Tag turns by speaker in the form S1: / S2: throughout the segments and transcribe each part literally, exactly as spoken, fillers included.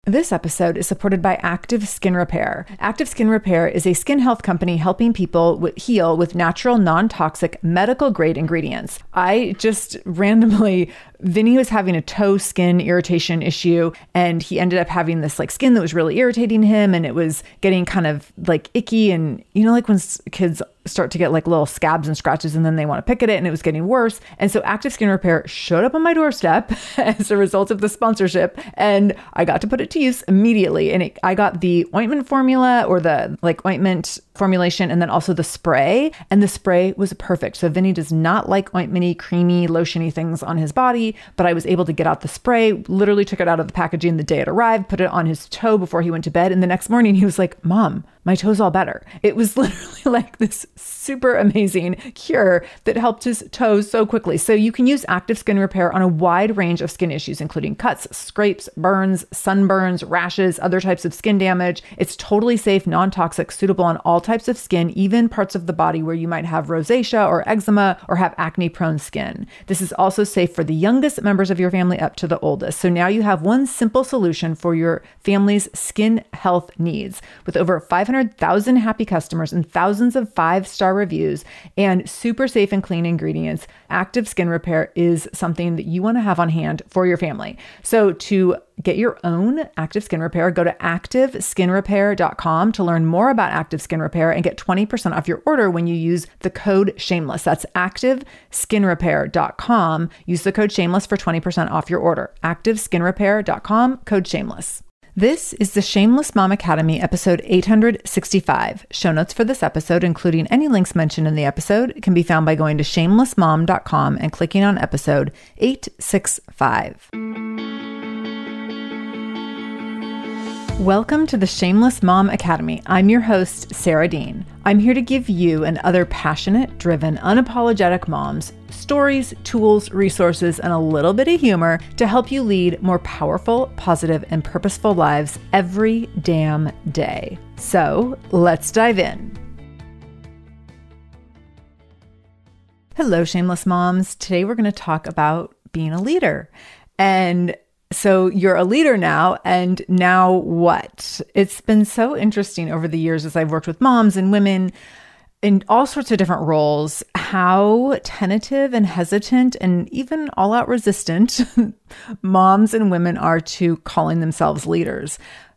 S1: This episode is supported by Active Skin Repair. Active Skin Repair is a skin health company helping people with, heal with natural, non-toxic, medical-grade ingredients. I just randomly, Vinny was having a toe skin irritation issue, and he ended up having this like skin that was really irritating him, and it was getting kind of like icky, and you know, like when kids start to get like little scabs and scratches and then they want to pick at it, and it was getting worse. And so Active Skin Repair showed up on my doorstep as a result of the sponsorship, and I got to put it to use immediately. And it, I got the ointment formula or the like ointment formulation, and then also the spray, and the spray was perfect. So Vinny does not like ointmenty, creamy, lotiony things on his body, but I was able to get out the spray, literally took it out of the packaging the day it arrived, put it on his toe before he went to bed. And the next morning he was like, "Mom, my toe's all better." It was literally like this super amazing cure that helped his toes so quickly. So you can use Active Skin Repair on a wide range of skin issues, including cuts, scrapes, burns, sunburns, rashes, other types of skin damage. It's totally safe, non-toxic, suitable on all types of skin, even parts of the body where you might have rosacea or eczema or have acne-prone skin. This is also safe for the youngest members of your family up to the oldest. So now you have one simple solution for your family's skin health needs. With over five hundred thousand happy customers and thousands of five-star reviews and super safe and clean ingredients, Active Skin Repair is something that you want to have on hand for your family. So to get your own Active Skin Repair, go to active skin repair dot com to learn more about Active Skin Repair and get twenty percent off your order when you use the code SHAMELESS. That's active skin repair dot com. Use the code SHAMELESS for twenty percent off your order. active skin repair dot com, code SHAMELESS. This is the Shameless Mom Academy, episode eight hundred sixty-five. Show notes for this episode, including any links mentioned in the episode, can be found by going to shameless mom dot com and clicking on episode eight sixty-five. Welcome to the Shameless Mom Academy. I'm your host, Sarah Dean. I'm here to give you and other passionate, driven, unapologetic moms stories, tools, resources, and a little bit of humor to help you lead more powerful, positive, and purposeful lives every damn day. So let's dive in. Hello, Shameless Moms. Today we're going to talk about being a leader. And so you're a leader now, and now what? It's been so interesting over the years as I've worked with moms and women in all sorts of different roles, how tentative and hesitant and even all out resistant moms and women are to calling themselves leaders.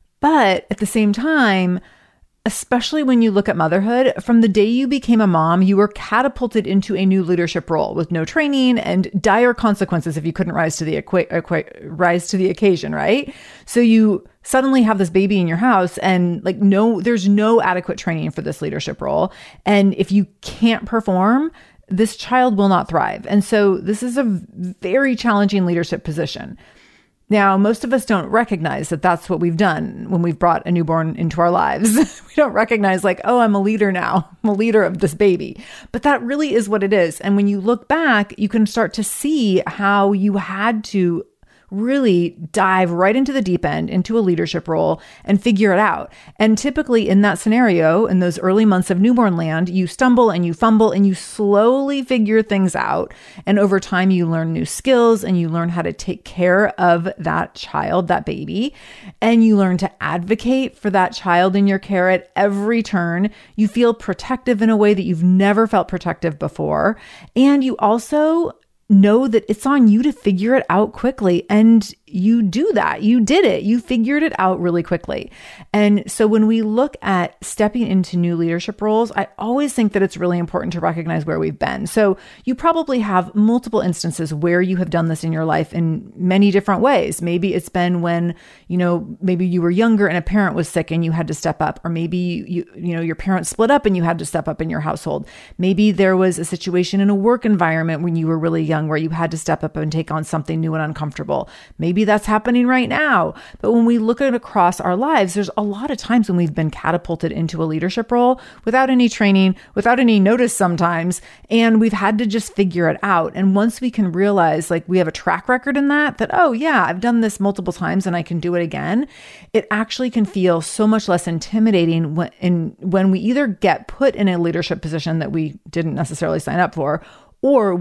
S1: But at the same time, especially when you look at motherhood, from the day you became a mom, you were catapulted into a new leadership role with no training and dire consequences if you couldn't rise to the equa- equa- rise to the occasion, right? So you suddenly have this baby in your house, and like no, there's no adequate training for this leadership role. And if you can't perform, this child will not thrive. And so this is a very challenging leadership position. Now, most of us don't recognize that that's what we've done when we've brought a newborn into our lives. We don't recognize like, oh, I'm a leader now. I'm a leader of this baby. But that really is what it is. And when you look back, you can start to see how you had to really dive right into the deep end, into a leadership role and figure it out. And typically in that scenario, in those early months of newborn land, you stumble and you fumble and you slowly figure things out. And over time, you learn new skills and you learn how to take care of that child, that baby, and you learn to advocate for that child in your care at every turn. You feel protective in a way that you've never felt protective before. And you also know that it's on you to figure it out quickly. And you do that. You did it. You figured it out really quickly. And so when we look at stepping into new leadership roles, I always think that it's really important to recognize where we've been. So you probably have multiple instances where you have done this in your life in many different ways. Maybe it's been when, you know, maybe you were younger and a parent was sick and you had to step up, or maybe you, you know, your parents split up and you had to step up in your household. Maybe there was a situation in a work environment when you were really young where you had to step up and take on something new and uncomfortable. Maybe that's happening right now. But when we look at across our lives, there's a lot of times when we've been catapulted into a leadership role without any training, without any notice sometimes, and we've had to just figure it out. And once we can realize like we have a track record in that, that, oh yeah, I've done this multiple times and I can do it again, it actually can feel so much less intimidating when, in, when we either get put in a leadership position that we didn't necessarily sign up for, or we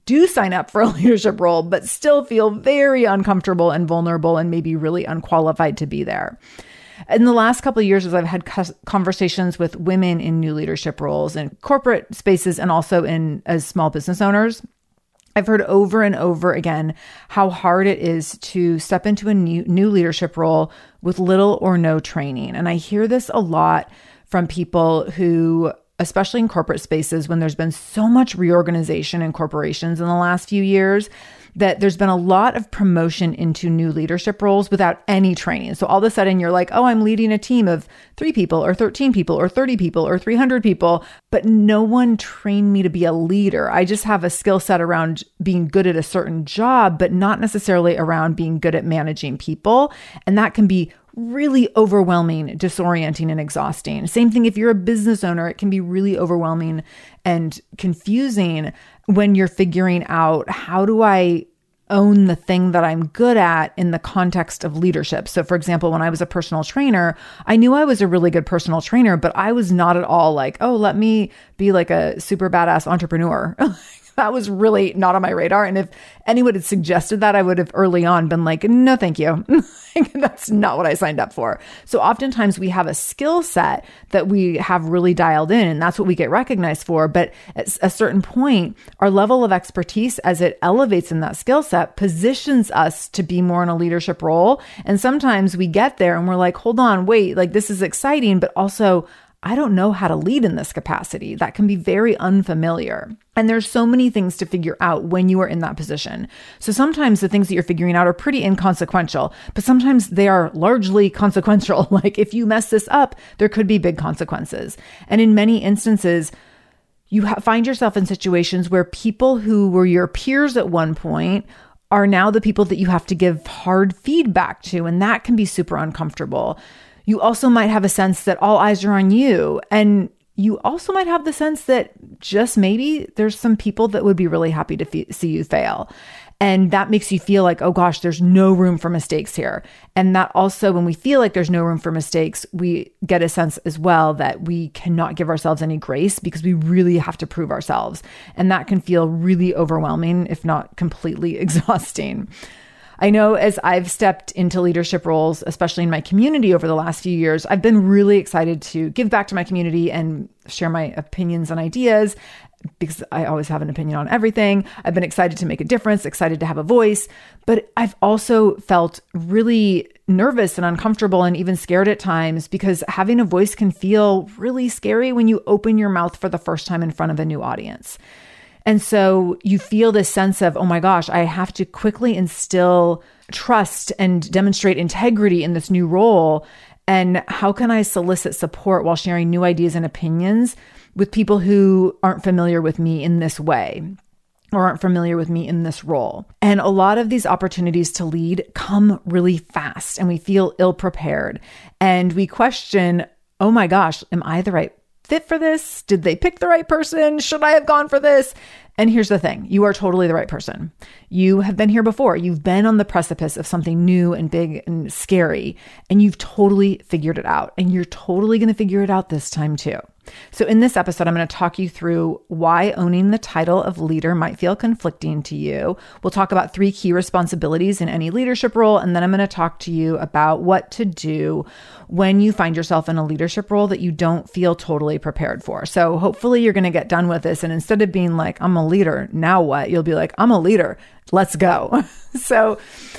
S1: do sign up for a leadership role, but still feel very uncomfortable and vulnerable and maybe really unqualified to be there. In the last couple of years, as I've had conversations with women in new leadership roles in corporate spaces and also in as small business owners, I've heard over and over again how hard it is to step into a new, new leadership role with little or no training. And I hear this a lot from people who, especially in corporate spaces, when there's been so much reorganization in corporations in the last few years, that there's been a lot of promotion into new leadership roles without any training. So all of a sudden you're like, oh, I'm leading a team of three people or thirteen people or thirty people or three hundred people, but no one trained me to be a leader. I just have a skill set around being good at a certain job, but not necessarily around being good at managing people. And that can be really overwhelming, disorienting, and exhausting. Same thing if you're a business owner, it can be really overwhelming and confusing when you're figuring out, how do I own the thing that I'm good at in the context of leadership? So for example, when I was a personal trainer, I knew I was a really good personal trainer, but I was not at all like, oh, let me be like a super badass entrepreneur. That was really not on my radar. And if anyone had suggested that, I would have early on been like, no, thank you. That's not what I signed up for. So oftentimes we have a skill set that we have really dialed in, and that's what we get recognized for. But at a certain point, our level of expertise, as it elevates in that skill set, positions us to be more in a leadership role. And sometimes we get there and we're like, hold on, wait, like this is exciting, but also I don't know how to lead in this capacity. That can be very unfamiliar. And there's so many things to figure out when you are in that position. So sometimes the things that you're figuring out are pretty inconsequential, but sometimes they are largely consequential. Like if you mess this up, there could be big consequences. And in many instances, you ha- find yourself in situations where people who were your peers at one point are now the people that you have to give hard feedback to. And that can be super uncomfortable. You also might have a sense that all eyes are on you. And you also might have the sense that just maybe there's some people that would be really happy to f- see you fail. And that makes you feel like, oh gosh, there's no room for mistakes here. And that also, when we feel like there's no room for mistakes, we get a sense as well that we cannot give ourselves any grace because we really have to prove ourselves. And that can feel really overwhelming, if not completely exhausting. I know as I've stepped into leadership roles, especially in my community over the last few years, I've been really excited to give back to my community and share my opinions and ideas, because I always have an opinion on everything. I've been excited to make a difference, excited to have a voice, but I've also felt really nervous and uncomfortable and even scared at times, because having a voice can feel really scary when you open your mouth for the first time in front of a new audience. And so you feel this sense of, oh my gosh, I have to quickly instill trust and demonstrate integrity in this new role. And how can I solicit support while sharing new ideas and opinions with people who aren't familiar with me in this way, or aren't familiar with me in this role? And a lot of these opportunities to lead come really fast, and we feel ill-prepared. And we question, oh my gosh, am I the right fit for this? Did they pick the right person? Should I have gone for this? And here's the thing. You are totally the right person. You have been here before. You've been on the precipice of something new and big and scary, and you've totally figured it out. And you're totally going to figure it out this time too. So in this episode, I'm going to talk you through why owning the title of leader might feel conflicting to you. We'll talk about three key responsibilities in any leadership role. And then I'm going to talk to you about what to do when you find yourself in a leadership role that you don't feel totally prepared for. So hopefully you're going to get done with this. And instead of being like, I'm a leader, now what? You'll be like, I'm a leader. Let's go. So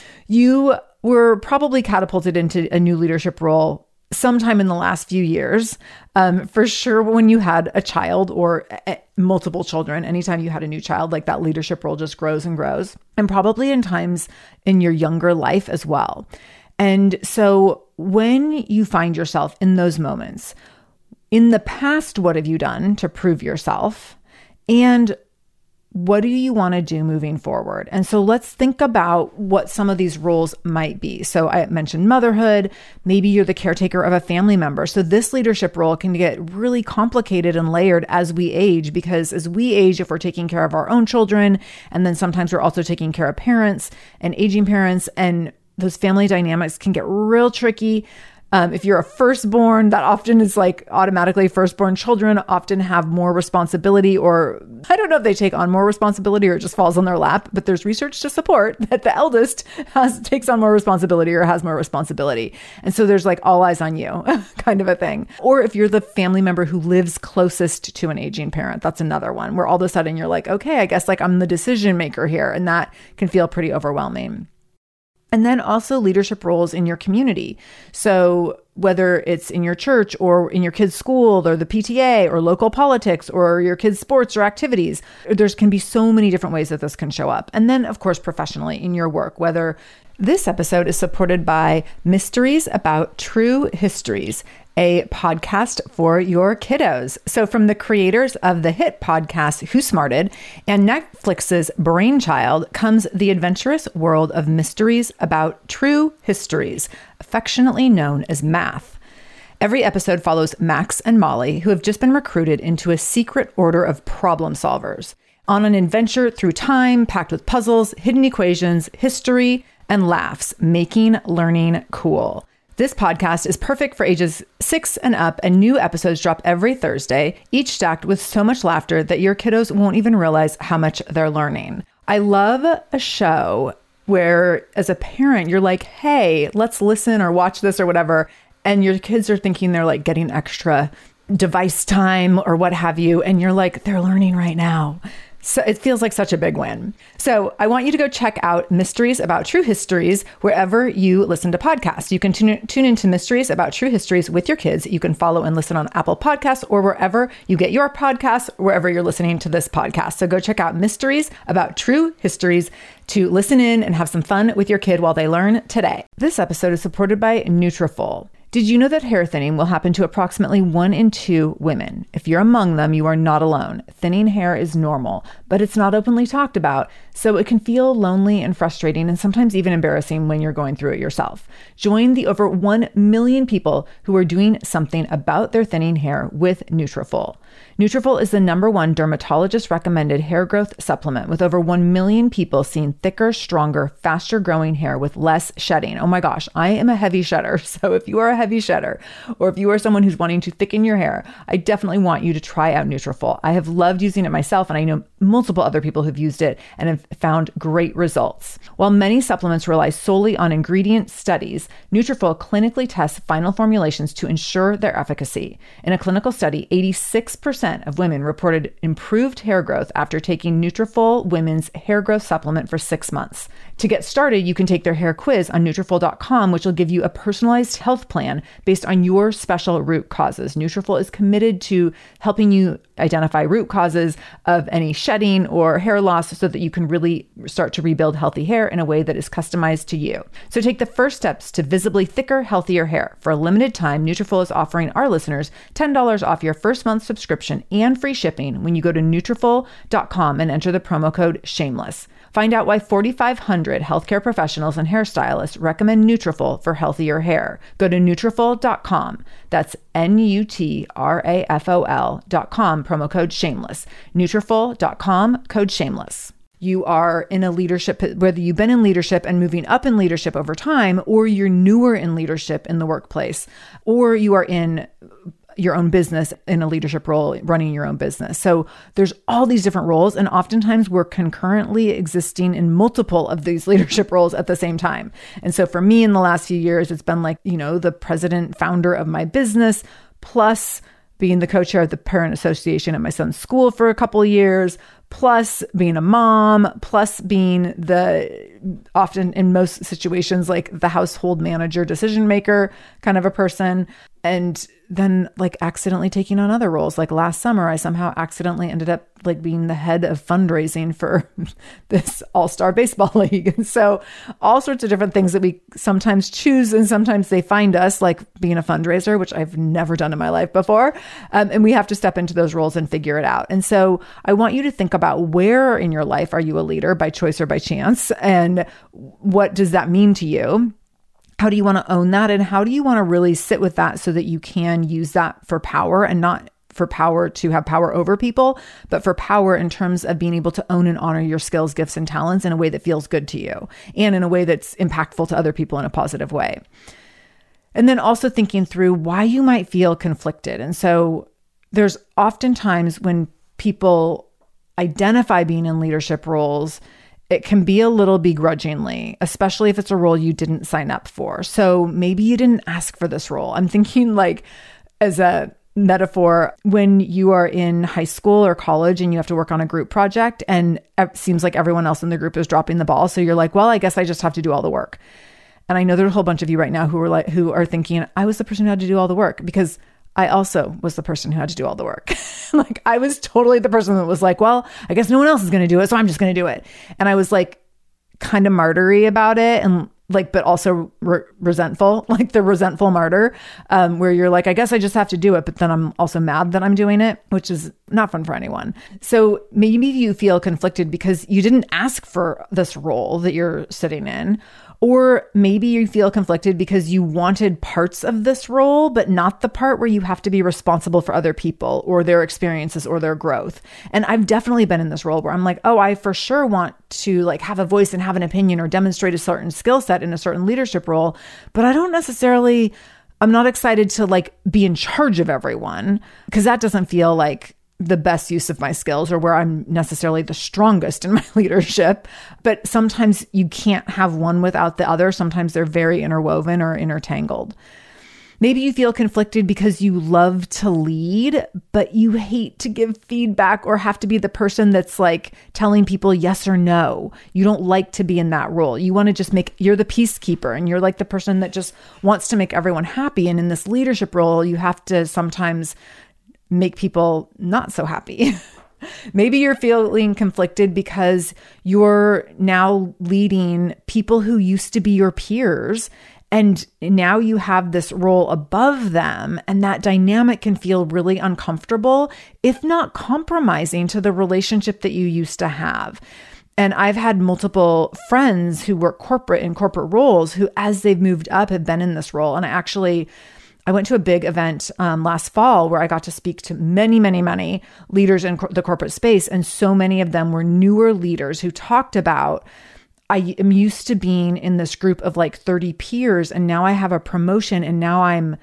S1: you were probably catapulted into a new leadership role sometime in the last few years, um, for sure when you had a child or a- multiple children. Anytime you had a new child, like that leadership role just grows and grows, and probably in times in your younger life as well. And so when you find yourself in those moments, in the past, what have you done to prove yourself? And what do you want to do moving forward? And so let's think about what some of these roles might be. So I mentioned motherhood. Maybe you're the caretaker of a family member. So this leadership role can get really complicated and layered as we age, because as we age, if we're taking care of our own children, and then sometimes we're also taking care of parents and aging parents, and those family dynamics can get real tricky. Um, if you're a firstborn, that often is like automatically firstborn children often have more responsibility, or I don't know if they take on more responsibility or it just falls on their lap, but there's research to support that the eldest has takes on more responsibility or has more responsibility. And so there's like all eyes on you kind of a thing. Or if you're the family member who lives closest to an aging parent, that's another one where all of a sudden you're like, okay, I guess like I'm the decision maker here. And that can feel pretty overwhelming. And then also leadership roles in your community. So whether it's in your church or in your kids' school or the P T A or local politics or your kids' sports or activities, there can be so many different ways that this can show up. And then, of course, professionally in your work, whether this episode is supported by Mysteries About True Histories, a podcast for your kiddos. So from the creators of the hit podcast Who Smarted and Netflix's Brainchild comes the adventurous world of Mysteries About True Histories, affectionately known as MATH. Every episode follows Max and Molly, who have just been recruited into a secret order of problem solvers, on an adventure through time packed with puzzles, hidden equations, history, and laughs, making learning cool. This podcast is perfect for ages six and up, and new episodes drop every Thursday, each stacked with so much laughter that your kiddos won't even realize how much they're learning. I love a show where, as a parent, you're like, hey, let's listen or watch this or whatever, and your kids are thinking they're like getting extra device time or what have you, and you're like, they're learning right now. So it feels like such a big win. So I want you to go check out Mysteries About True Histories wherever you listen to podcasts. You can tune, tune into Mysteries About True Histories with your kids. You can follow and listen on Apple Podcasts or wherever you get your podcasts, wherever you're listening to this podcast. So go check out Mysteries About True Histories to listen in and have some fun with your kid while they learn today. This episode is supported by Nutrafol. Did you know that hair thinning will happen to approximately one in two women? If you're among them, you are not alone. Thinning hair is normal, but it's not openly talked about, so it can feel lonely and frustrating and sometimes even embarrassing when you're going through it yourself. Join the over one million people who are doing something about their thinning hair with Nutrafol. Nutrafol is the number one dermatologist recommended hair growth supplement, with over one million people seeing thicker, stronger, faster growing hair with less shedding. Oh my gosh, I am a heavy shedder. So if you are a heavy shedder, or if you are someone who's wanting to thicken your hair, I definitely want you to try out Nutrafol. I have loved using it myself, and I know multiple other people who've used it and have found great results. While many supplements rely solely on ingredient studies, Nutrafol clinically tests final formulations to ensure their efficacy. In a clinical study, eighty-six percent of women reported improved hair growth after taking Nutrafol Women's Hair Growth Supplement for six months. To get started, you can take their hair quiz on Nutrafol dot com, which will give you a personalized health plan based on your special root causes. Nutrafol is committed to helping you identify root causes of any shedding or hair loss so that you can really start to rebuild healthy hair in a way that is customized to you. So take the first steps to visibly thicker, healthier hair. For a limited time, Nutrafol is offering our listeners ten dollars off your first month subscription and free shipping when you go to Nutrafol dot com and enter the promo code SHAMELESS. Find out why forty-five hundred healthcare professionals and hairstylists recommend Nutrafol for healthier hair. Go to Nutrafol dot com. That's N U T R A F O L dot com, promo code SHAMELESS. Nutrafol dot com, code SHAMELESS. You are in a leadership, whether you've been in leadership and moving up in leadership over time, or you're newer in leadership in the workplace, or you are in your own business in a leadership role, running your own business. So there's all these different roles, and oftentimes we're concurrently existing in multiple of these leadership roles at the same time. And so for me in the last few years, it's been like, you know, the president founder of my business, plus being the co-chair of the parent association at my son's school for a couple of years, plus being a mom, plus being the, often in most situations, like the household manager, decision maker kind of a person. And then like accidentally taking on other roles. Like last summer, I somehow accidentally ended up like being the head of fundraising for this all-star baseball league. And so all sorts of different things that we sometimes choose and sometimes they find us, like being a fundraiser, which I've never done in my life before. Um, and we have to step into those roles and figure it out. And so I want you to think about where in your life are you a leader by choice or by chance? And what does that mean to you? How do you want to own that? And how do you want to really sit with that so that you can use that for power, and not for power to have power over people, but for power in terms of being able to own and honor your skills, gifts, and talents in a way that feels good to you and in a way that's impactful to other people in a positive way. And then also thinking through why you might feel conflicted. And so there's oftentimes when people identify being in leadership roles, it can be a little begrudgingly, especially if it's a role you didn't sign up for. So maybe you didn't ask for this role. I'm thinking like as a metaphor, when you are in high school or college and you have to work on a group project and it seems like everyone else in the group is dropping the ball. So you're like, well, I guess I just have to do all the work. And I know there's a whole bunch of you right now who are like, who are thinking, I was the person who had to do all the work, because I also was the person who had to do all the work. Like I was totally the person that was like, well, I guess no one else is going to do it, so I'm just going to do it. And I was like kind of martyry about it, and like, but also re- resentful, like the resentful martyr, um, where you're like, I guess I just have to do it, but then I'm also mad that I'm doing it, which is not fun for anyone. So maybe you feel conflicted because you didn't ask for this role that you're sitting in. Or maybe you feel conflicted because you wanted parts of this role, but not the part where you have to be responsible for other people or their experiences or their growth. And I've definitely been in this role where I'm like, oh, I for sure want to like have a voice and have an opinion or demonstrate a certain skill set in a certain leadership role, but I don't necessarily, I'm not excited to like be in charge of everyone, because that doesn't feel like the best use of my skills or where I'm necessarily the strongest in my leadership. But sometimes you can't have one without the other. Sometimes they're very interwoven or intertangled. Maybe you feel conflicted because you love to lead, but you hate to give feedback or have to be the person that's like telling people yes or no. You don't like to be in that role. You want to just make, you're the peacekeeper and you're like the person that just wants to make everyone happy. And in this leadership role, you have to sometimes make people not so happy. Maybe you're feeling conflicted because you're now leading people who used to be your peers, and now you have this role above them, and that dynamic can feel really uncomfortable, if not compromising to the relationship that you used to have. And I've had multiple friends who work corporate in corporate roles who, as they've moved up, have been in this role. And I actually I went to a big event um, last fall where I got to speak to many, many, many leaders in co- the corporate space. And so many of them were newer leaders who talked about, I am used to being in this group of like thirty peers, and now I have a promotion and now I'm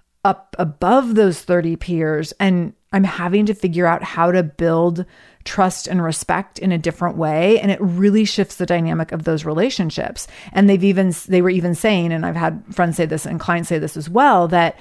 S1: up above those thirty peers, and I'm having to figure out how to build trust and respect in a different way. And it really shifts the dynamic of those relationships. And they've even, they were even saying, and I've had friends say this and clients say this as well, that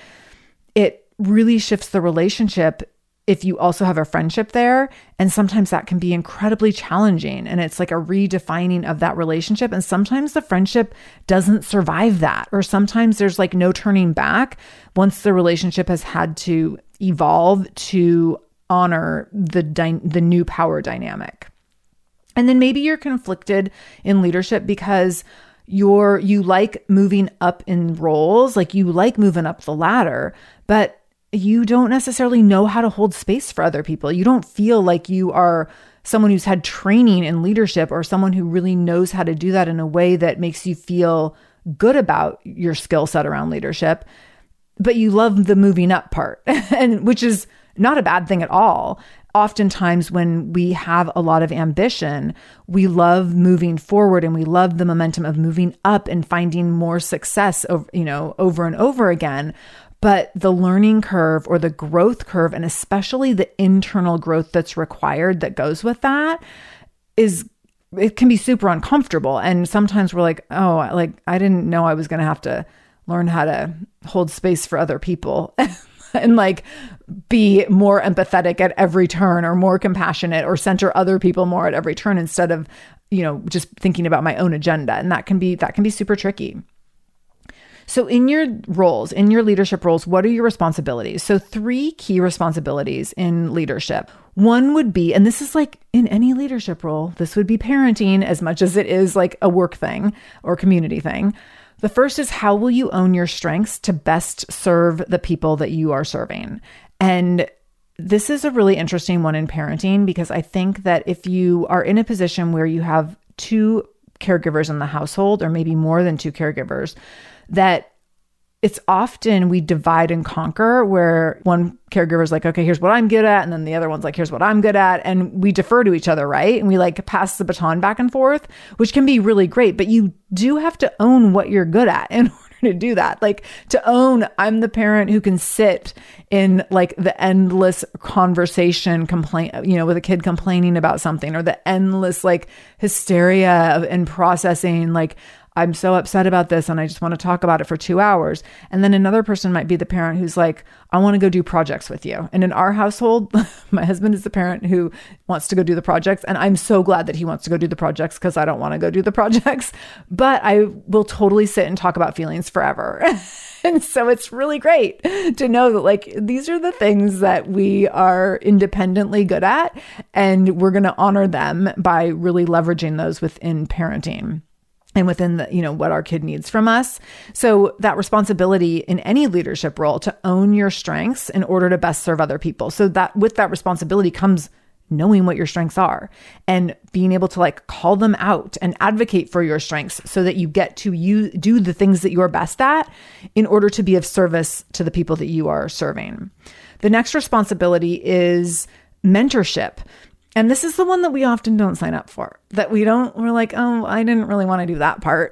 S1: it really shifts the relationship if you also have a friendship there. And sometimes that can be incredibly challenging. And it's like a redefining of that relationship. And sometimes the friendship doesn't survive that. Or sometimes there's like no turning back once the relationship has had to evolve to honor the dy- the new power dynamic. And then maybe you're conflicted in leadership because you're you like moving up in roles, like you like moving up the ladder, but you don't necessarily know how to hold space for other people. You don't feel like you are someone who's had training in leadership or someone who really knows how to do that in a way that makes you feel good about your skill set around leadership. But you love the moving up part, and which is not a bad thing at all. Oftentimes when we have a lot of ambition, we love moving forward and we love the momentum of moving up and finding more success over, you know, over and over again. But the learning curve or the growth curve, and especially the internal growth that's required that goes with that, is it can be super uncomfortable. And sometimes we're like, oh, like I didn't know I was going to have to learn how to hold space for other people and like be more empathetic at every turn, or more compassionate, or center other people more at every turn instead of, you know, just thinking about my own agenda. And that can be, that can be super tricky. So in your roles, in your leadership roles, what are your responsibilities? So three key responsibilities in leadership. One would be, and this is like in any leadership role, this would be parenting as much as it is like a work thing or community thing. The first is, how will you own your strengths to best serve the people that you are serving? And this is a really interesting one in parenting, because I think that if you are in a position where you have two caregivers in the household, or maybe more than two caregivers, that it's often we divide and conquer, where one caregiver is like, okay, here's what I'm good at. And then the other one's like, here's what I'm good at. And we defer to each other, right? And we like pass the baton back and forth, which can be really great. But you do have to own what you're good at in order to do that. Like to own, I'm the parent who can sit in like the endless conversation complaint, you know, with a kid complaining about something, or the endless like hysteria of, and processing, like, I'm so upset about this and I just want to talk about it for two hours. And then another person might be the parent who's like, I want to go do projects with you. And in our household, my husband is the parent who wants to go do the projects. And I'm so glad that he wants to go do the projects because I don't want to go do the projects. But I will totally sit and talk about feelings forever. And so it's really great to know that like these are the things that we are independently good at, and we're going to honor them by really leveraging those within parenting and within the, you know, what our kid needs from us. So that responsibility in any leadership role to own your strengths in order to best serve other people. So that with that responsibility comes knowing what your strengths are and being able to like call them out and advocate for your strengths so that you get to you do the things that you're best at in order to be of service to the people that you are serving. The next responsibility is mentorship. And this is the one that we often don't sign up for, that we don't, we're like, oh, I didn't really want to do that part.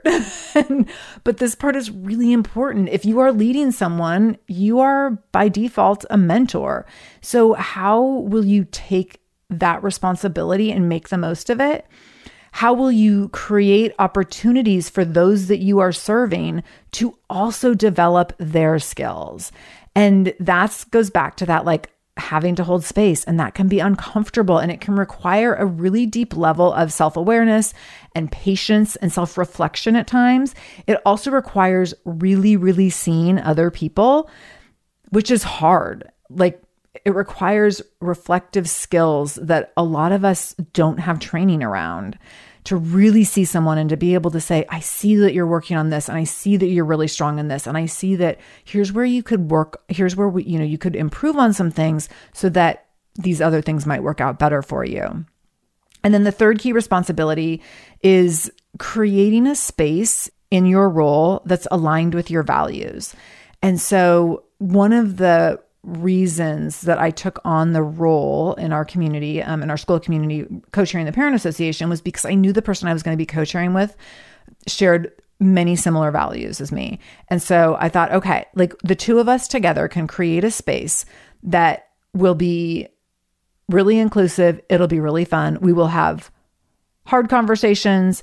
S1: But this part is really important. If you are leading someone, you are by default a mentor. So how will you take that responsibility and make the most of it? How will you create opportunities for those that you are serving to also develop their skills? And that goes back to that, like, having to hold space, and that can be uncomfortable, and it can require a really deep level of self-awareness and patience and self-reflection at times. It also requires really, really seeing other people, which is hard. Like it requires reflective skills that a lot of us don't have training around, to really see someone and to be able to say, I see that you're working on this, and I see that you're really strong in this, and I see that here's where you could work, here's where we, you know, you could improve on some things so that these other things might work out better for you. And then the third key responsibility is creating a space in your role that's aligned with your values. And so one of the reasons that I took on the role in our community, um, in our school community, co-chairing the Parent Association, was because I knew the person I was going to be co-chairing with shared many similar values as me. And so I thought, okay, like the two of us together can create a space that will be really inclusive. It'll be really fun. We will have hard conversations.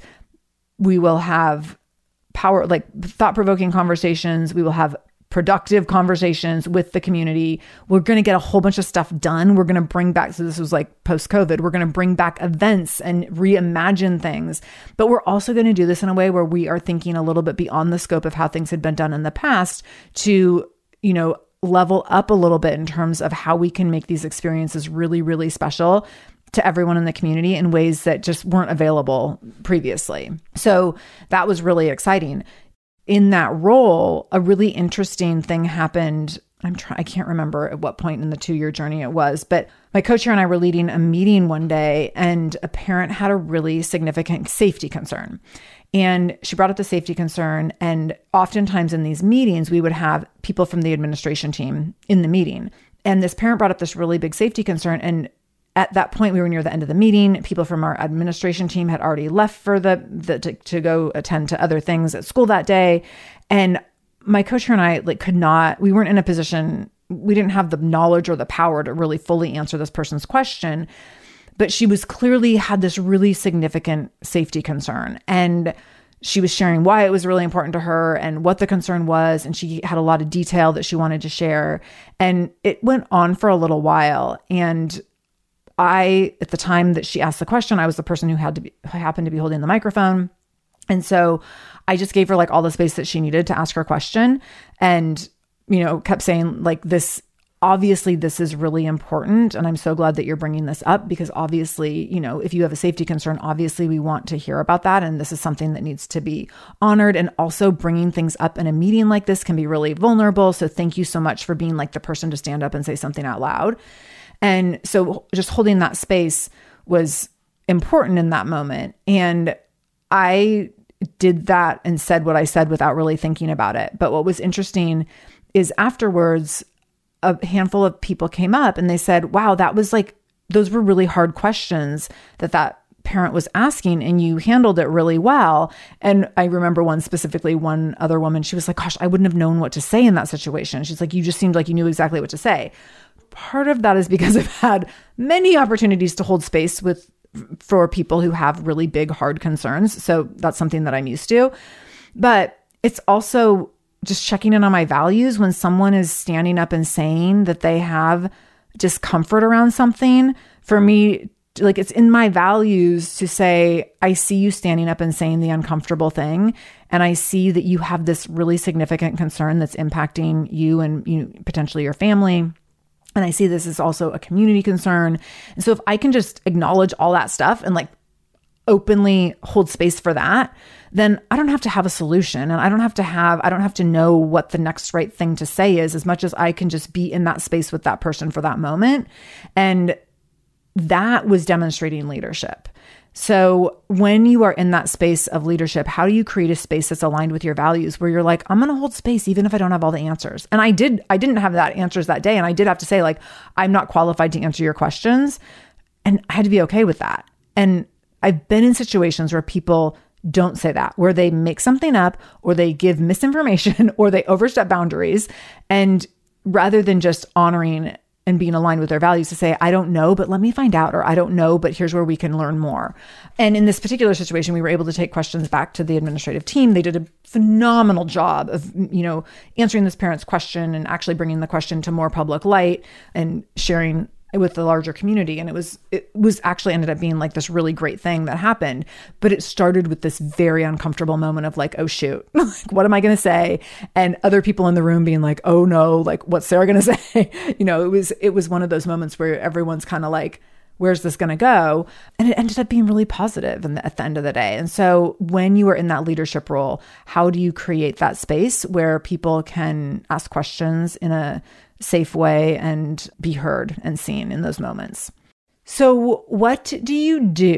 S1: We will have power, like thought-provoking conversations. We will have productive conversations with the community. We're going to get a whole bunch of stuff done. We're going to bring back, so this was like post-COVID, we're going to bring back events and reimagine things. But we're also going to do this in a way where we are thinking a little bit beyond the scope of how things had been done in the past to, you know, level up a little bit in terms of how we can make these experiences really, really special to everyone in the community in ways that just weren't available previously. So that was really exciting. In that role, a really interesting thing happened. I'm trying, I can't remember at what point in the two-year journey it was, but my co-chair and I were leading a meeting one day, and a parent had a really significant safety concern. And she brought up the safety concern. And oftentimes in these meetings, we would have people from the administration team in the meeting. And this parent brought up this really big safety concern. And at that point, we were near the end of the meeting. People from our administration team had already left for the, the to, to go attend to other things at school that day. And my co-chair and I like could not, we weren't in a position, we didn't have the knowledge or the power to really fully answer this person's question. But she was clearly had this really significant safety concern. And she was sharing why it was really important to her and what the concern was. And she had a lot of detail that she wanted to share. And it went on for a little while. And I, at the time that she asked the question, I was the person who had to be, who happened to be holding the microphone. And so I just gave her like all the space that she needed to ask her question, and, you know, kept saying like this, obviously this is really important. And I'm so glad that you're bringing this up, because obviously, you know, if you have a safety concern, obviously we want to hear about that. And this is something that needs to be honored. And also bringing things up in a meeting like this can be really vulnerable. So thank you so much for being like the person to stand up and say something out loud. And so just holding that space was important in that moment. And I did that and said what I said without really thinking about it. But what was interesting is afterwards, a handful of people came up and they said, wow, that was like, those were really hard questions that that parent was asking and you handled it really well. And I remember one specifically, one other woman, she was like, gosh, I wouldn't have known what to say in that situation. She's like, you just seemed like you knew exactly what to say. Part of that is because I've had many opportunities to hold space with for people who have really big, hard concerns. So that's something that I'm used to. But it's also just checking in on my values when someone is standing up and saying that they have discomfort around something. For me, like it's in my values to say, I see you standing up and saying the uncomfortable thing. And I see that you have this really significant concern that's impacting you and you know, potentially your family. And I see this as also a community concern. And so if I can just acknowledge all that stuff and like openly hold space for that, then I don't have to have a solution. And I don't have to have, I don't have to know what the next right thing to say is, as much as I can just be in that space with that person for that moment. And that was demonstrating leadership. So when you are in that space of leadership, how do you create a space that's aligned with your values where you're like, I'm going to hold space even if I don't have all the answers? And I did, I didn't have that answers that day. And I did have to say like, I'm not qualified to answer your questions. And I had to be okay with that. And I've been in situations where people don't say that, where they make something up or they give misinformation or they overstep boundaries. And rather than just honoring and being aligned with their values to say, I don't know, but let me find out, or I don't know, but here's where we can learn more. And in this particular situation, we were able to take questions back to the administrative team. They did a phenomenal job of, you know, answering this parent's question and actually bringing the question to more public light and sharing with the larger community. And it was, it was actually ended up being like this really great thing that happened. But it started with this very uncomfortable moment of like, oh shoot, like, what am I going to say? And other people in the room being like, oh no, like what's Sarah going to say? You know, it was, it was one of those moments where everyone's kind of like, where's this going to go? And it ended up being really positive in the, at the end of the day. And so when you are in that leadership role, how do you create that space where people can ask questions in a safe way and be heard and seen in those moments? So what do you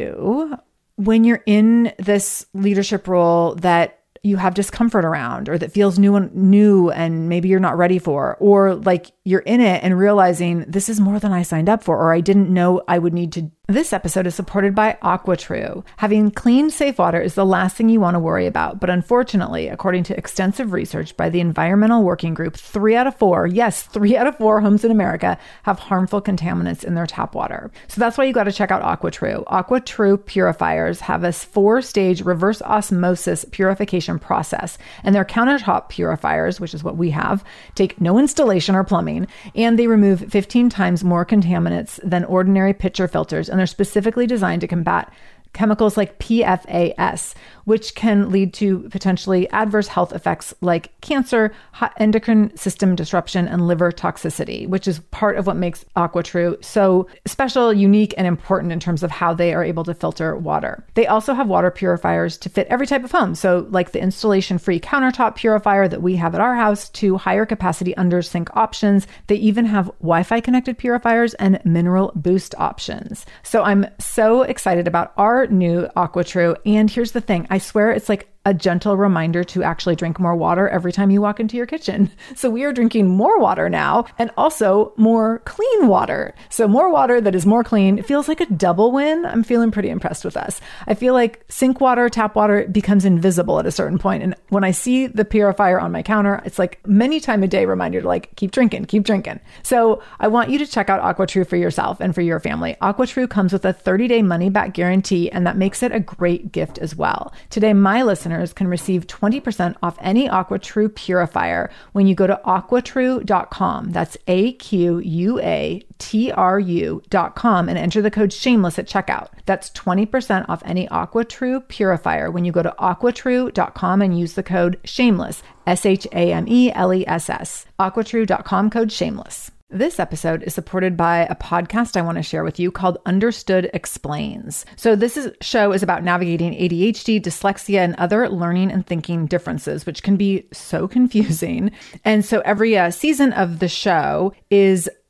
S1: do when you're in this leadership role that you have discomfort around, or that feels new and new and maybe you're not ready for, or like you're in it and realizing this is more than I signed up for, or I didn't know I would need to? This episode is supported by AquaTrue. Having clean, safe water is the last thing you want to worry about. But unfortunately, according to extensive research by the Environmental Working Group, three out of four, yes, three out of four homes in America have harmful contaminants in their tap water. So that's why you got to check out AquaTrue. AquaTrue purifiers have a four-stage reverse osmosis purification process. And their countertop purifiers, which is what we have, take no installation or plumbing, and they remove fifteen times more contaminants than ordinary pitcher filters. And they're specifically designed to combat chemicals like P F A S, which can lead to potentially adverse health effects like cancer, endocrine system disruption, and liver toxicity, which is part of what makes AquaTrue so special, unique, and important in terms of how they are able to filter water. They also have water purifiers to fit every type of home. So like the installation-free countertop purifier that we have at our house, to higher capacity under sink options. They even have Wi-Fi connected purifiers and mineral boost options. So I'm so excited about our new AquaTrue. And here's the thing, I swear it's like a gentle reminder to actually drink more water every time you walk into your kitchen. So we are drinking more water now, and also more clean water. So more water that is more clean. It feels like a double win. I'm feeling pretty impressed with us. I feel like sink water, tap water becomes invisible at a certain point. And when I see the purifier on my counter, it's like many time a day reminder to like, keep drinking, keep drinking. So I want you to check out AquaTrue for yourself and for your family. AquaTrue comes with a thirty day money back guarantee, and that makes it a great gift as well. Today, my listeners can receive twenty percent off any AquaTrue purifier when you go to aqua true dot com. That's A Q U A T R U dot com and enter the code shameless at checkout. That's twenty percent off any AquaTrue purifier when you go to aqua true dot com and use the code shameless, S H A M E L E S S. aqua true dot com, code shameless. This episode is supported by a podcast I want to share with you called Understood Explains. So this is, show is about navigating A D H D, dyslexia, and other learning and thinking differences, which can be so confusing. And so every uh, season of the show is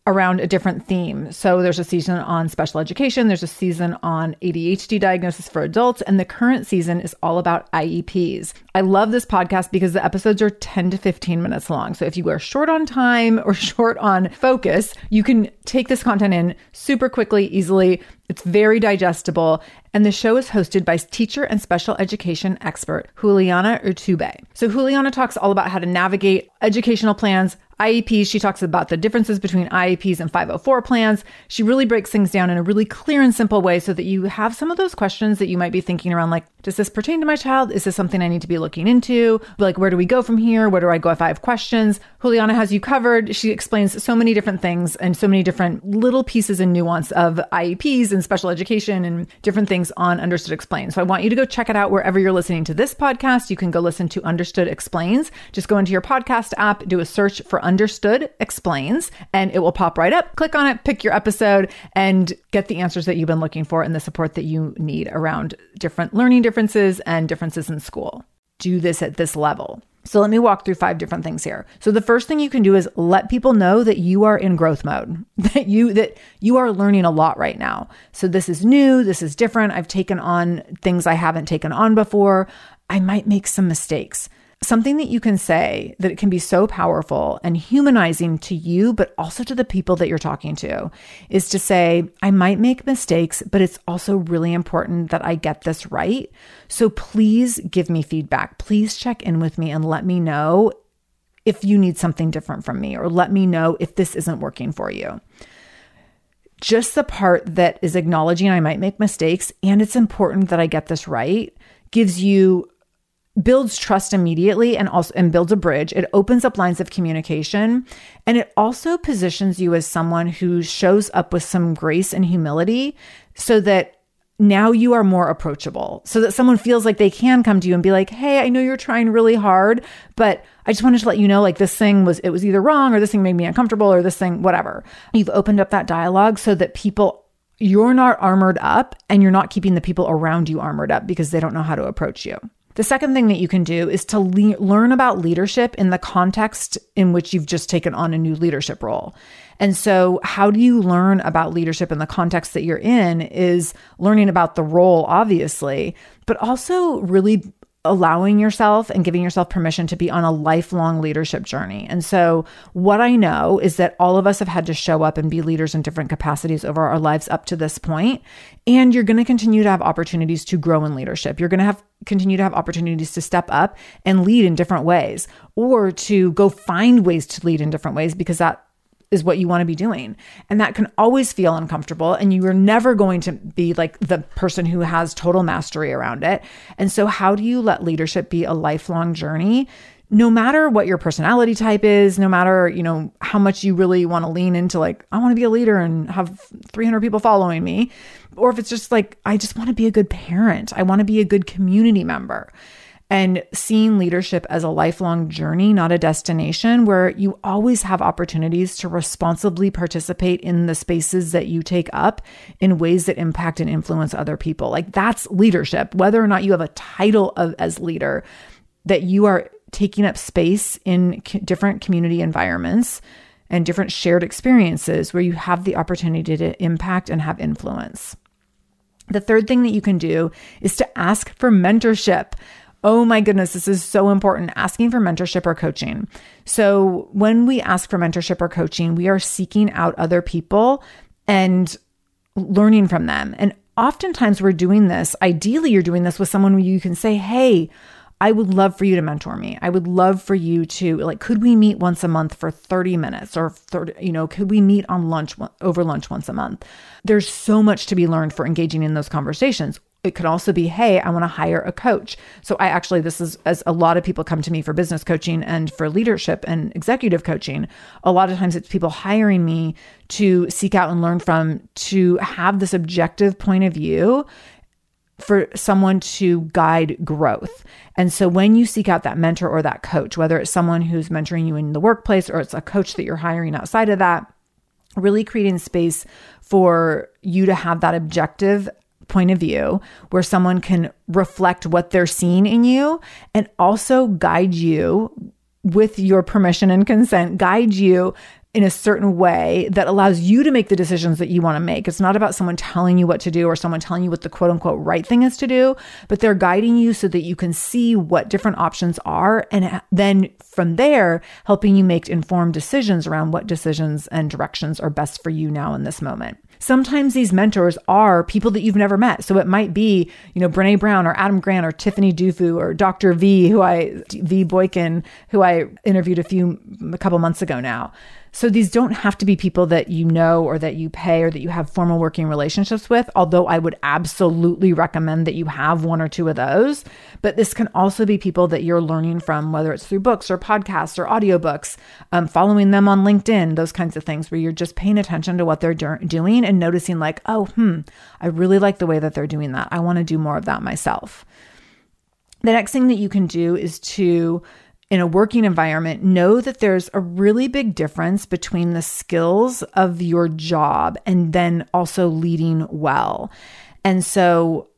S1: around a different theme. So there's a season on special education, there's a season on A D H D diagnosis for adults, and the current season is all about I E Ps. I love this podcast because the episodes are ten to fifteen minutes long. So if you are short on time or short on focus, you can take this content in super quickly, easily. It's very digestible. And the show is hosted by teacher and special education expert Juliana Urtubey. So Juliana talks all about how to navigate educational plans, I E Ps. She talks about the differences between I E Ps and five oh four plans. She really breaks things down in a really clear and simple way so that you have some of those questions that you might be thinking around, like, does this pertain to my child? Is this something I need to be looking into? Like, where do we go from here? Where do I go if I have questions? Juliana has you covered. She explains so many different things and so many different little pieces and nuance of I E Ps and special education and different things on Understood Explains. So I want you to go check it out wherever you're listening to this podcast. You can go listen to Understood Explains. Just go into your podcast app, do a search for Understood Explains, and it will pop right up. Click on it, pick your episode, and get the answers that you've been looking for and the support that you need around different learning differences and differences in school. Do this at this level. So let me walk through five different things here. So the first thing you can do is let people know that you are in growth mode, that you that you are learning a lot right now. So this is new, this is different. I've taken on things I haven't taken on before. I might make some mistakes. Something that you can say that it can be so powerful and humanizing to you, but also to the people that you're talking to, is to say, I might make mistakes, but it's also really important that I get this right. So please give me feedback. Please check in with me and let me know if you need something different from me, or let me know if this isn't working for you. Just the part that is acknowledging I might make mistakes and it's important that I get this right gives you builds trust immediately and also and builds a bridge. It opens up lines of communication, and it also positions you as someone who shows up with some grace and humility so that now you are more approachable, so that someone feels like they can come to you and be like, hey, I know you're trying really hard, but I just wanted to let you know, like, this thing was, it was either wrong, or this thing made me uncomfortable, or this thing, whatever. You've opened up that dialogue so that people, you're not armored up, and you're not keeping the people around you armored up because they don't know how to approach you. The second thing that you can do is to le- learn about leadership in the context in which you've just taken on a new leadership role. And so how do you learn about leadership in the context that you're in is learning about the role, obviously, but also really allowing yourself and giving yourself permission to be on a lifelong leadership journey. And so what I know is that all of us have had to show up and be leaders in different capacities over our lives up to this point. And you're going to continue to have opportunities to grow in leadership. You're going to have continue to have opportunities to step up and lead in different ways, or to go find ways to lead in different ways, because that is what you want to be doing. And that can always feel uncomfortable, and you are never going to be like the person who has total mastery around it. And so how do you let leadership be a lifelong journey? No matter what your personality type is, no matter, you know, how much you really want to lean into, like, I want to be a leader and have three hundred people following me, or if it's just like, I just want to be a good parent, I want to be a good community member. And seeing leadership as a lifelong journey, not a destination, where you always have opportunities to responsibly participate in the spaces that you take up in ways that impact and influence other people. Like, that's leadership, whether or not you have a title of as leader, that you are taking up space in c- different community environments and different shared experiences where you have the opportunity to impact and have influence. The third thing that you can do is to ask for mentorship. Oh my goodness, this is so important, asking for mentorship or coaching. So when we ask for mentorship or coaching, we are seeking out other people and learning from them. And oftentimes we're doing this, ideally you're doing this with someone where you can say, hey, I would love for you to mentor me. I would love for you to, like, could we meet once a month for thirty minutes, or thirty, you know, could we meet on lunch, over lunch once a month? There's so much to be learned for engaging in those conversations. It could also be, hey, I want to hire a coach. So I actually, this is, as a lot of people come to me for business coaching and for leadership and executive coaching, a lot of times it's people hiring me to seek out and learn from, to have this objective point of view for someone to guide growth. And so when you seek out that mentor or that coach, whether it's someone who's mentoring you in the workplace or it's a coach that you're hiring outside of that, really creating space for you to have that objective point of view where someone can reflect what they're seeing in you and also guide you with your permission and consent, guide you in a certain way that allows you to make the decisions that you want to make. It's not about someone telling you what to do or someone telling you what the quote unquote right thing is to do, but they're guiding you so that you can see what different options are. And then from there, helping you make informed decisions around what decisions and directions are best for you now in this moment. Sometimes these mentors are people that you've never met. So it might be, you know, Brene Brown or Adam Grant or Tiffany Dufu or Doctor V, who I, V Boykin, who I interviewed a few, a couple months ago now. So these don't have to be people that you know or that you pay or that you have formal working relationships with, although I would absolutely recommend that you have one or two of those. But this can also be people that you're learning from, whether it's through books or podcasts or audiobooks, um, following them on LinkedIn, those kinds of things where you're just paying attention to what they're do- doing and noticing like, oh, hmm, I really like the way that they're doing that. I want to do more of that myself. The next thing that you can do is to, in a working environment, know that there's a really big difference between the skills of your job and then also leading well. And so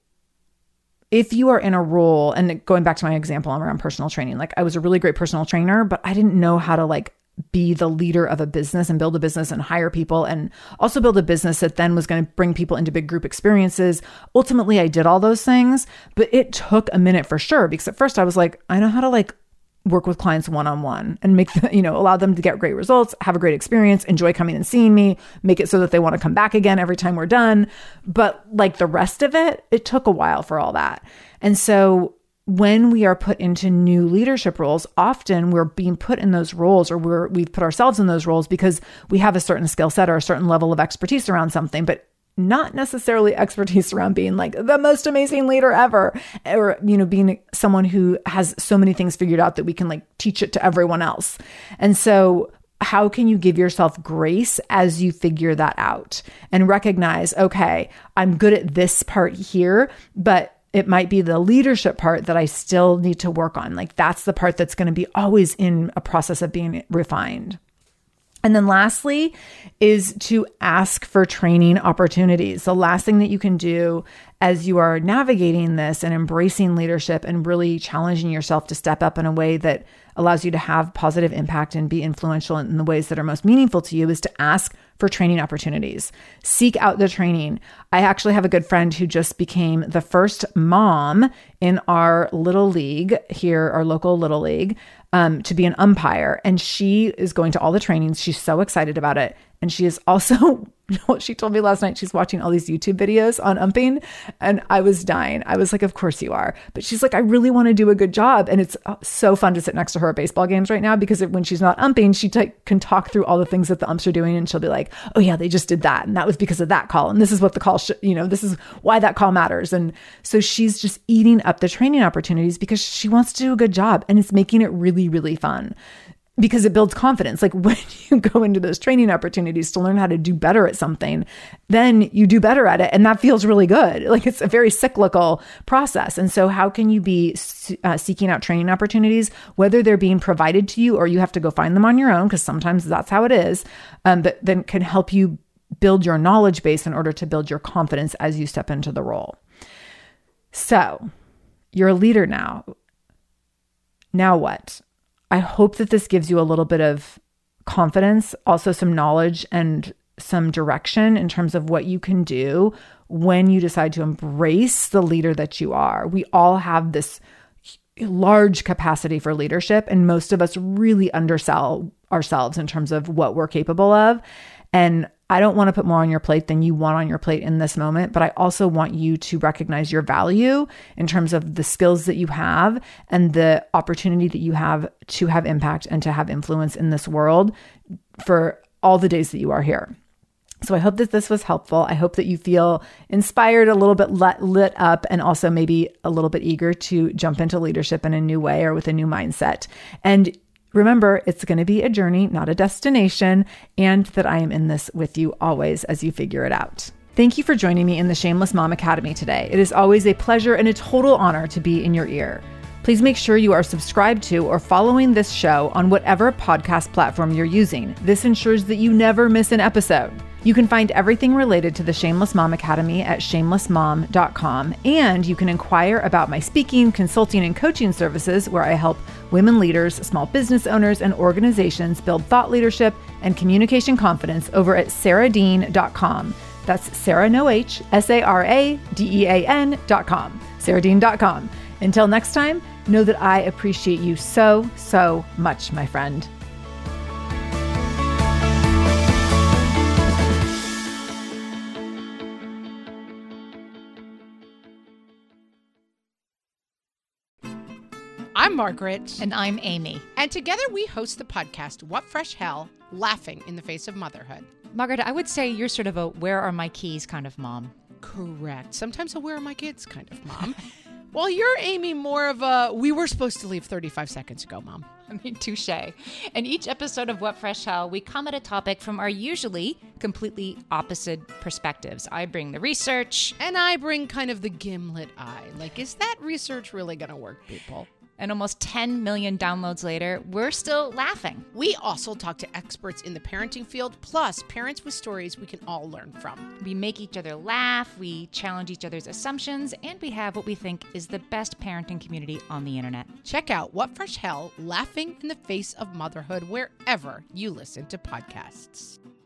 S1: if you are in a role, and going back to my example around personal training, like I was a really great personal trainer, but I didn't know how to like be the leader of a business and build a business and hire people and also build a business that then was going to bring people into big group experiences. Ultimately, I did all those things, but it took a minute for sure, because at first I was like, I know how to like work with clients one-on-one and make the, you know, allow them to get great results, have a great experience, enjoy coming and seeing me, make it so that they want to come back again every time we're done. But like the rest of it, it took a while for all that. And so when we are put into new leadership roles, often we're being put in those roles, or we're, we've put ourselves in those roles because we have a certain skill set or a certain level of expertise around something, but not necessarily expertise around being like the most amazing leader ever, or, you know, being someone who has so many things figured out that we can like teach it to everyone else. And so how can you give yourself grace as you figure that out and recognize, okay, I'm good at this part here, but it might be the leadership part that I still need to work on. Like that's the part that's going to be always in a process of being refined. And then lastly is to ask for training opportunities. The last thing that you can do as you are navigating this and embracing leadership and really challenging yourself to step up in a way that allows you to have positive impact and be influential in the ways that are most meaningful to you is to ask for training opportunities. Seek out the training. I actually have a good friend who just became the first mom in our little league here, our local little league, um, to be an umpire. And she is going to all the trainings. She's so excited about it. And she is also, she told me last night, she's watching all these YouTube videos on umping, and I was dying. I was like, of course you are. But she's like, I really want to do a good job. And it's so fun to sit next to her at baseball games right now, because when she's not umping, she t- can talk through all the things that the umps are doing. And she'll be like, oh yeah, they just did that. And that was because of that call. And this is what the call, sh- you know, this is why that call matters. And so she's just eating up the training opportunities because she wants to do a good job, and it's making it really, really fun. Because it builds confidence. Like when you go into those training opportunities to learn how to do better at something, then you do better at it. And that feels really good. Like it's a very cyclical process. And so how can you be uh, seeking out training opportunities, whether they're being provided to you or you have to go find them on your own, because sometimes that's how it is, um, but then can help you build your knowledge base in order to build your confidence as you step into the role. So you're a leader now. Now what? I hope that this gives you a little bit of confidence, also some knowledge and some direction in terms of what you can do when you decide to embrace the leader that you are. We all have this large capacity for leadership, and most of us really undersell ourselves in terms of what we're capable of. And I don't want to put more on your plate than you want on your plate in this moment, but I also want you to recognize your value in terms of the skills that you have and the opportunity that you have to have impact and to have influence in this world for all the days that you are here. So I hope that this was helpful. I hope that you feel inspired, a little bit lit, lit up, and also maybe a little bit eager to jump into leadership in a new way or with a new mindset. And remember, it's going to be a journey, not a destination, and that I am in this with you always as you figure it out. Thank you for joining me in the Shameless Mom Academy today. It is always a pleasure and a total honor to be in your ear. Please make sure you are subscribed to or following this show on whatever podcast platform you're using. This ensures that you never miss an episode. You can find everything related to the Shameless Mom Academy at shameless mom dot com, and you can inquire about my speaking, consulting, and coaching services where I help women leaders, small business owners, and organizations build thought leadership and communication confidence over at sarah dean dot com. That's Sarah, no H, S A R A D E A N dot com, sarah dean dot com. Until next time, know that I appreciate you so, so much, my friend.
S2: I'm Margaret.
S3: And I'm Amy.
S2: And together we host the podcast, What Fresh Hell? Laughing in the Face of Motherhood.
S3: Margaret, I would say you're sort of a where are my keys kind of mom.
S2: Correct. Sometimes a where are my kids kind of mom. Well, you're, Amy, more of a we were supposed to leave thirty-five seconds ago, mom.
S3: I mean, touche. In each episode of What Fresh Hell, we come at a topic from our usually completely opposite perspectives. I bring the research.
S2: And I bring kind of the gimlet eye. Like, is that research really going to work, people?
S3: And almost ten million downloads later, we're still laughing.
S2: We also talk to experts in the parenting field, plus parents with stories we can all learn from.
S3: We make each other laugh, we challenge each other's assumptions, and we have what we think is the best parenting community on the internet.
S2: Check out What Fresh Hell? Laughing in the Face of Motherhood wherever you listen to podcasts.